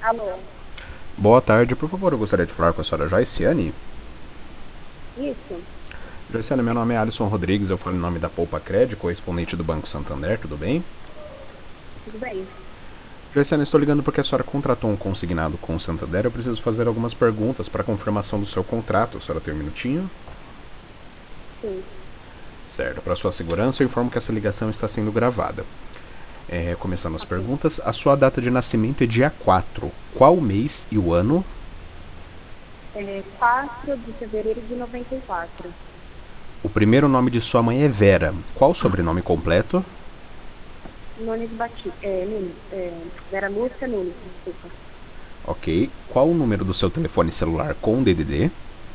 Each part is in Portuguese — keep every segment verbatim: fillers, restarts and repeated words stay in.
Alô? Boa tarde, por favor, eu gostaria de falar com a senhora Joiciane. Isso? Joiciane, meu nome é Alisson Rodrigues, eu falo em nome da Poupa Cred, correspondente do Banco Santander, tudo bem? Tudo bem? Joiciane, estou ligando porque a senhora contratou um consignado com o Santander, eu preciso fazer algumas perguntas para confirmação do seu contrato. A senhora tem um minutinho? Sim. Certo, para sua segurança eu informo que essa ligação está sendo gravada. É, começando as Ok. perguntas, a sua data de nascimento é dia quatro. Qual o mês e o ano? É quatro de fevereiro de noventa e quatro. O primeiro nome de sua mãe é Vera. Qual o sobrenome completo? Nunes Bati... É, Nunes. É, Vera Lúcia Nunes, desculpa. Ok. Qual o número do seu telefone celular com D D D?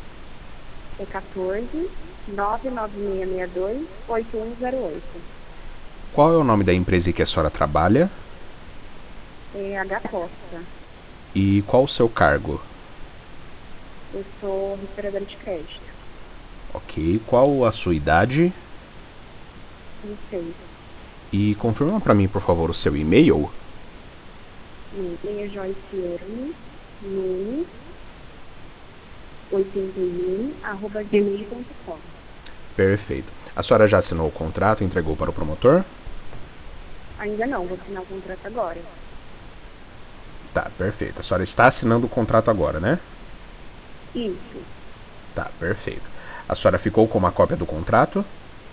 É quatorze, nove nove seis seis dois, oito um zero oito. Qual é o nome da empresa em que a senhora trabalha? É H Costa. E qual o seu cargo? Eu sou recuperadora de crédito. Ok. Qual a sua idade? vinte e seis. E confirma para mim, por favor, o seu e-mail. E-mail é Joiciane Nunes oitenta e um arroba gmail ponto com. Perfeito. A senhora já assinou o contrato e entregou para o promotor? Ainda não, vou assinar o contrato agora. Tá, perfeito. A senhora está assinando o contrato agora, né? Isso. Tá, perfeito. A senhora ficou com uma cópia do contrato?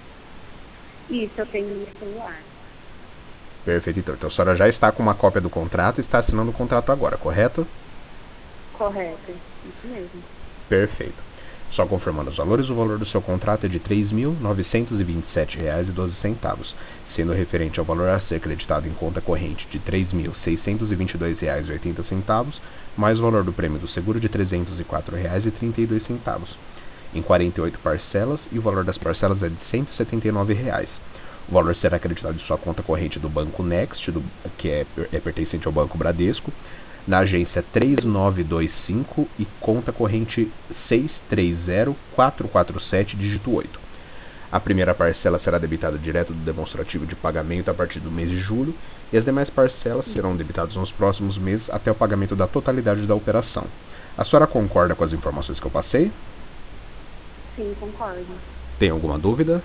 Isso, eu tenho no meu celular. Perfeito, então. Então a senhora já está com uma cópia do contrato e está assinando o contrato agora, correto? Correto. Isso mesmo. Perfeito. Só confirmando os valores, o valor do seu contrato é de três mil novecentos e vinte e sete reais e doze centavos, sendo referente ao valor a ser creditado em conta corrente de três mil seiscentos e vinte e dois reais e oitenta centavos, mais o valor do prêmio do seguro de trezentos e quatro reais e trinta e dois centavos, em quarenta e oito parcelas, e o valor das parcelas é de cento e setenta e nove reais. O valor será acreditado em sua conta corrente do Banco Next, do, que é, é pertencente ao Banco Bradesco, na agência três nove dois cinco e conta corrente seis três zero quatro quatro sete, dígito oito. A primeira parcela será debitada direto do demonstrativo de pagamento a partir do mês de julho e as demais parcelas serão debitadas nos próximos meses até o pagamento da totalidade da operação. A senhora concorda com as informações que eu passei? Sim, concordo. Tem alguma dúvida?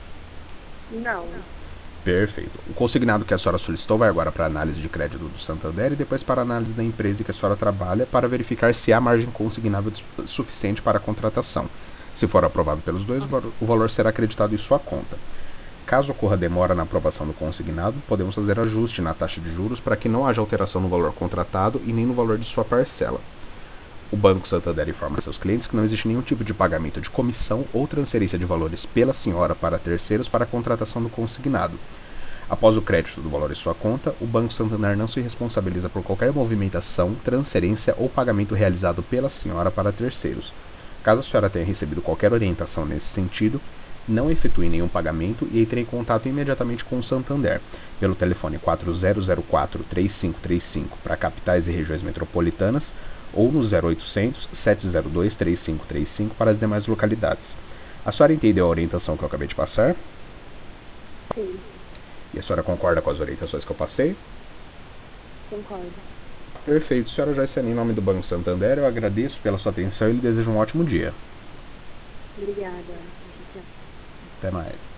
Não. Perfeito. O consignado que a senhora solicitou vai agora para a análise de crédito do Santander e depois para a análise da empresa que a senhora trabalha para verificar se há margem consignável suficiente para a contratação. Se for aprovado pelos dois, Ok. o valor será acreditado em sua conta. Caso ocorra demora na aprovação do consignado, podemos fazer ajuste na taxa de juros para que não haja alteração no valor contratado e nem no valor de sua parcela. O Banco Santander informa a seus clientes que não existe nenhum tipo de pagamento de comissão ou transferência de valores pela senhora para terceiros para a contratação do consignado. Após o crédito do valor em sua conta, o Banco Santander não se responsabiliza por qualquer movimentação, transferência ou pagamento realizado pela senhora para terceiros. Caso a senhora tenha recebido qualquer orientação nesse sentido, não efetue nenhum pagamento e entre em contato imediatamente com o Santander, pelo telefone quatro zero zero quatro, três cinco três cinco para capitais e regiões metropolitanas ou no zero oitocentos, sete zero dois, três cinco três cinco para as demais localidades. A senhora entendeu a orientação que eu acabei de passar? Sim, E a senhora concorda com as orientações que eu passei? concordo. Perfeito, senhora Joyce, em nome do Banco Santander, eu agradeço pela sua atenção e lhe desejo um ótimo dia. Obrigada. Tchau, tchau. Até mais.